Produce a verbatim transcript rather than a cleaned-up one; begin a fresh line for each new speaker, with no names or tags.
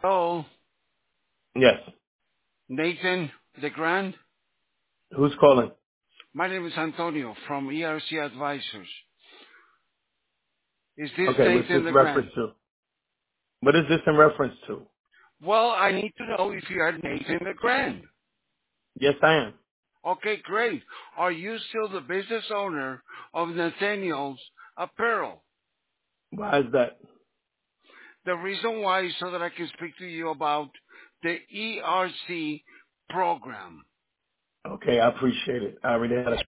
Hello,
Yes.
Nathan LeGrand.
Who's calling?
My name is Antonio from E R C Advisors. Is this
Okay, what's this
Nathan LeGrand?
reference to? What is this in reference to?
Well, I need to know if you are Nathan LeGrand.
Yes, I am.
Okay, great. Are you still the business owner of Nathaniel's Apparel?
Why is that?
The reason why is so that I can speak to you about the E R C program.
Okay, I appreciate it. I already had a